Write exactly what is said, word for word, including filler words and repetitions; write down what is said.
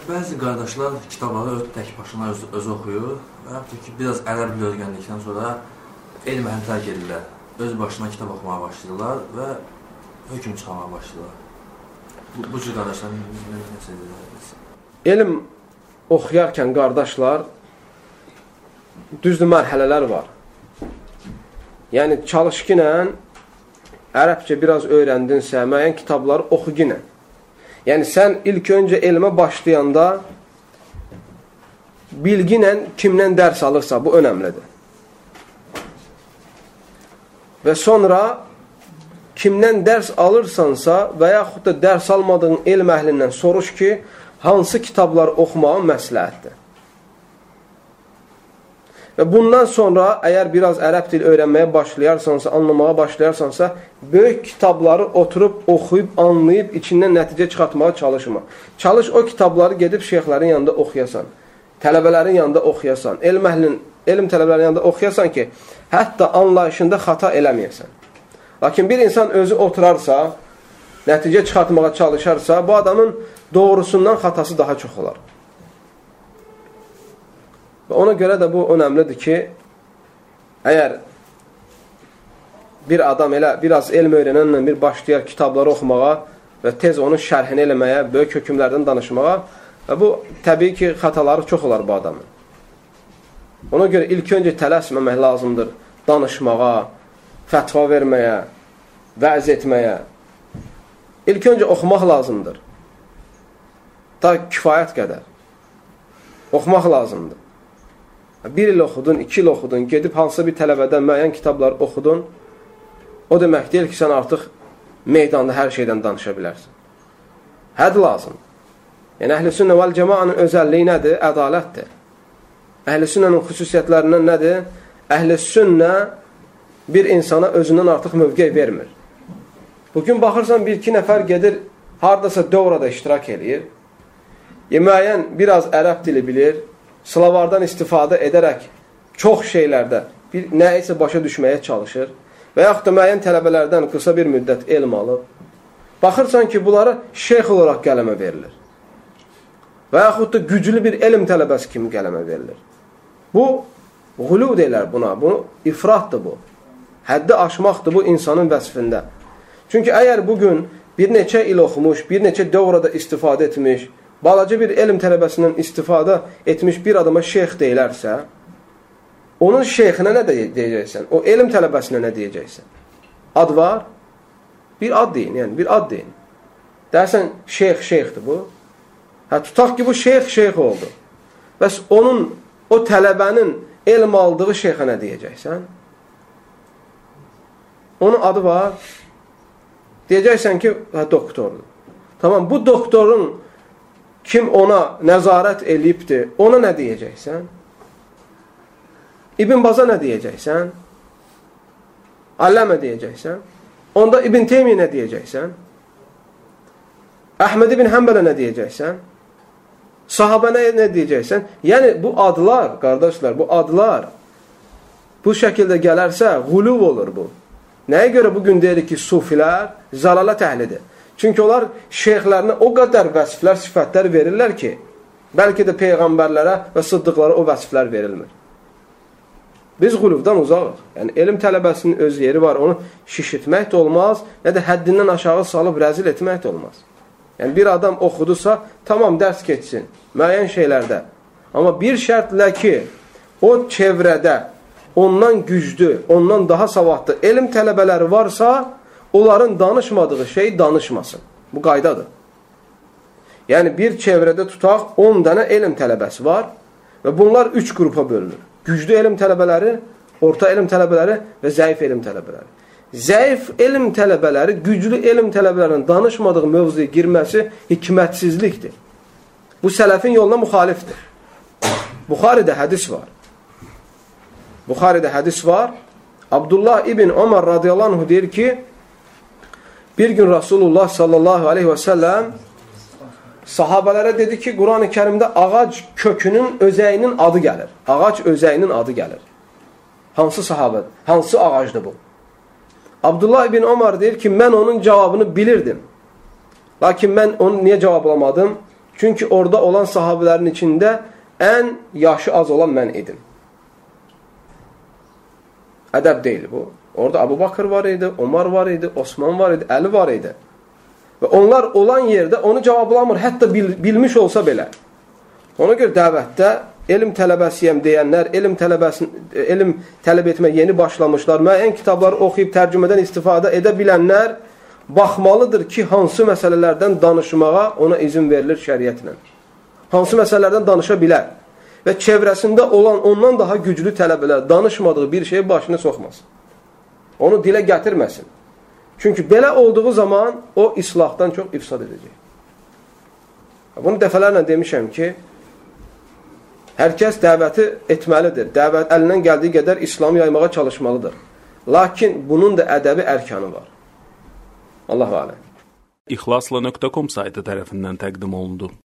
Bəzi qardaşlar kitabları öz tək başına öz, öz oxuyur və yaxud ki, biraz ərəb dili öyrəndikdən sonra elm əhlini tərk edirlər. Öz başına kitab oxumağa başlayırlar və hökm çıxarmağa başlayırlar. Bu, bu cür qardaşlar necə edirlər? Elm oxuyarkən qardaşlar, düzdür, mərhələlər var. Yəni, çalışqı ilə ərəbcə biraz öyrəndinsə, müəyyən kitabları oxu yenə. Yəni, sən ilk öncə elmə başlayanda bilgi ilə kimdən dərs alırsa, bu önəmlidir. Və sonra kimdən dərs alırsansa və yaxud da dərs almadığın elm əhlindən soruş ki, hansı kitablar oxumağın məsləhətdir. Və bundan sonra əgər biraz ərəb dil öyrənməyə başlayarsansa, anlamağa başlayarsansa, böyük kitabları oturub, oxuyub, anlayıb, içindən nəticə çıxartmağa çalışma. Çalış o kitabları gedib şeyxlərin yanında oxuyasan, tələbələrin yanında oxuyasan, elm əhlinin, elm tələbələrin yanında oxuyasan ki, hətta anlayışında xata eləməyəsən. Lakin bir insan özü oturarsa, nəticə çıxartmağa çalışarsa, bu adamın doğrusundan xatası daha çox olar. Və ona görə də bu önəmlidir ki, əgər bir adam elə biraz elm öyrənənlə bir başlayar kitabları oxumağa və tez onun şərhini eləməyə, böyük hökmlərdən danışmağa və bu, təbii ki, xataları çox olar bu adamın. Ona görə ilk öncə tələsməmək lazımdır danışmağa, fətva verməyə, vəz etməyə. İlk öncə oxumaq lazımdır. Ta kifayət qədər. Oxumaq lazımdır. Bir il oxudun, iki il oxudun, gedib hansısa bir tələbədən müəyyən kitablar oxudun, o demək deyil ki, sən artıq meydanda hər şeydən danışa bilərsən. Həd lazım. Yəni, əhl-i sünnə vəl cəmaənin özəlliyi nədir? Ədalətdir. Əhl-i sünnənin xüsusiyyətlərindən nədir? Əhl-i sünnə bir insana özündən artıq mövqey vermir. Bugün baxırsan, bir-iki nəfər gedir, haradasa dövrada iştirak edir, müəyyən biraz ərəb dili bilir, slavardan istifadə edərək çox şeylərdə bir nəyisə başa düşməyə çalışır və yaxud da müəyyən tələbələrdən qısa bir müddət elm alıb. Baxırsan ki, bunları şeyx olaraq qələmə verilir. Və yaxud da güclü bir elm tələbəsi kimi qələmə verilir. Bu,ğulu deyilər buna. Bu, ifratdır bu. Həddi aşmaqdır bu insanın vəsfində. Çünki əgər bugün bir neçə il oxumuş, bir neçə dövrada istifadə etmiş, balaca bir elm tələbəsindən istifadə etmiş bir adama şeyx deyilərsə, onun şeyxinə nə deyəcəksən? O elm tələbəsinə nə deyəcəksən? Ad var? Bir ad deyin, yəni bir ad deyin. Dərsən, şeyx, şeyxdir bu. Hə, tutaq ki, bu şeyx, şeyx oldu. Bəs onun, o tələbənin elm aldığı şeyxə nə deyəcəksən? Onun adı var. Deyəcəksən ki, hə, doktordur. Tamam, bu doktorun kim ona nəzarət eləyibdir, ona nə deyəcəksən? İbn Baza nə deyəcəksən? Alləmə deyəcəksən? Onda İbn Teymiyyə nə deyəcəksən? Əhməd ibn Həmbələ nə deyəcəksən? Sahabənə nə deyəcəksən? Yəni, bu adlar, qardaşlar, bu adlar bu şəkildə gələrsə,ğuluv olur bu. Nəyə görə bugün deyirik ki, sufilər zəlalət əhlidir? Çünki onlar şeyxlərinə o qədər vəsiflər, sifətlər verirlər ki, bəlkə də peyğəmbərlərə və sıddıqlara o vəsiflər verilmir. Biz qulubdan uzaqıq. Yəni, elm tələbəsinin öz yeri var, onu şişirtmək də olmaz, nə də həddindən aşağı salıb rəzil etmək də olmaz. Yəni, bir adam oxudusa, tamam, dərs keçsin, müəyyən şeylərdə. Amma bir şərtlə ki, o çevrədə ondan güclü, ondan daha savadlı elm tələbələri varsa, onların danışmadığı şey danışmasın. Bu qaydadır. Yəni, bir çevrədə tutaq on dənə elm tələbəsi var və bunlar üç qrupa bölünür. Güclü elm tələbələri, orta elm tələbələri və zəif elm tələbələri. Zəif elm tələbələri, güclü elm tələbələrinin danışmadığı mövzuya girməsi hikmətsizlikdir. Bu sələfin yoluna müxalifdir. Buxaridə hədis var. Buxaridə hədis var. Abdullah ibn Ömər radiyallahu anh deyir ki, bir gün Rasulullah sallallahu aleyhi və səlləm sahabələrə dedi ki, Quran-ı Kərimdə ağac kökünün özəyinin adı gəlir. Ağac özəyinin adı gəlir. Hansı sahabədir? Hansı ağacdır bu? Abdullah ibn Ömər deyir ki, mən onun cavabını bilirdim. Lakin mən onu niyə cavablamadım? Çünki orada olan sahabələrin içində ən yaşı az olan mən idim. Ədəb deyil bu. Orada Abu Bakır var idi, Omar var idi, Osman var idi, Əli var idi. Və onlar olan yerdə onu cavablamır, hətta bil, bilmiş olsa belə. Ona görə dəvətdə elm tələbəsiyəm deyənlər, elm, elm tələb etmə yeni başlamışlar, müəyyən kitabları oxuyub tərcümədən istifadə edə bilənlər baxmalıdır ki, hansı məsələlərdən danışmağa ona izin verilir şəriətlə. Hansı məsələlərdən danışa bilər. Və çevrəsində olan ondan daha güclü tələbələr danışmadığı bir şeyi başına soxmasın. Onu dilə gətirməsin. Çünki belə olduğu zaman o islahdan çox ifsad edəcək. Bunu dəfələrlə demişəm ki, hər kəs dəvəti etməlidir. Dəvət əlindən gəldiyi qədər İslamı yaymağa çalışmalıdır. Lakin bunun da ədəbi ərkanı var. Allahu aləm. İxlasla nöqtə com saytı tərəfindən təqdim olundu.